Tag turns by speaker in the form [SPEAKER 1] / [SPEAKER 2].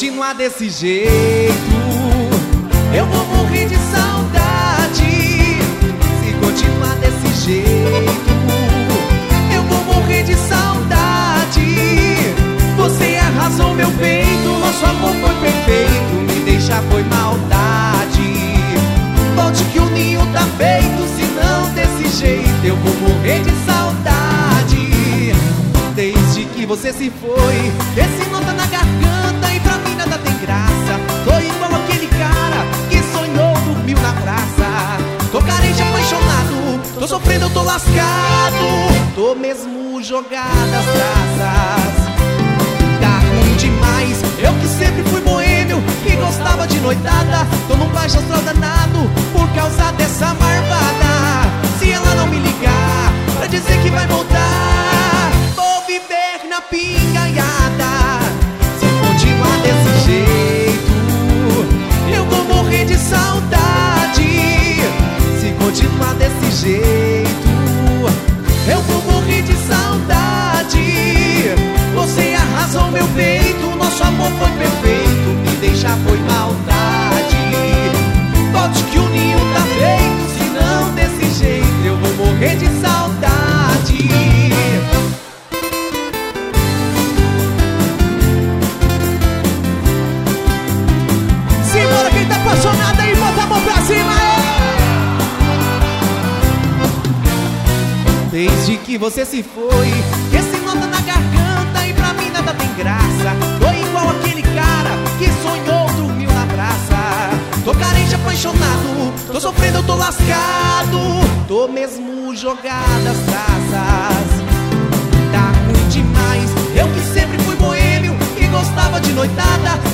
[SPEAKER 1] continuar desse jeito, eu vou morrer de saudade. Se continuar desse jeito, eu vou morrer de saudade. Você arrasou meu peito, nosso amor foi perfeito, me deixar foi maldade. Volte que o ninho tá feito, senão desse jeito eu vou morrer de saudade. Desde que você se foi, esse nó tá na garganta e pra mim nada tem graça. Tô igual aquele cara que sonhou, dormiu na praça. Tô carente, apaixonado, tô sofrendo, eu tô lascado. Tô mesmo jogado às traças. Tá ruim demais, eu que sempre fui boêmio e gostava de noitada. Tô num baixo astral danado por causa dessa marvada. Se ela não me ligar pra dizer que vai voltar, vou viver na pingaiada. Se continuar desse jeito, eu vou morrer de saudade. Se continuar desse jeito, eu vou morrer de saudade. Você arrasou meu peito, nosso amor foi perfeito, me deixar foi maldade. Volte que o ninho tá feito, senão desse jeito eu vou morrer de saudade. Simbora quem tá apaixonado aí, bota a mão pra cima. Desde que você se foi, esse nó tá na garganta e pra mim nada tem graça. Tô igual aquele cara que sonhou, dormiu na praça. Tô carente, apaixonado, tô sofrendo, eu tô lascado. Tô mesmo jogado às traças. Tá ruim demais, eu que sempre fui boêmio e gostava de noitada.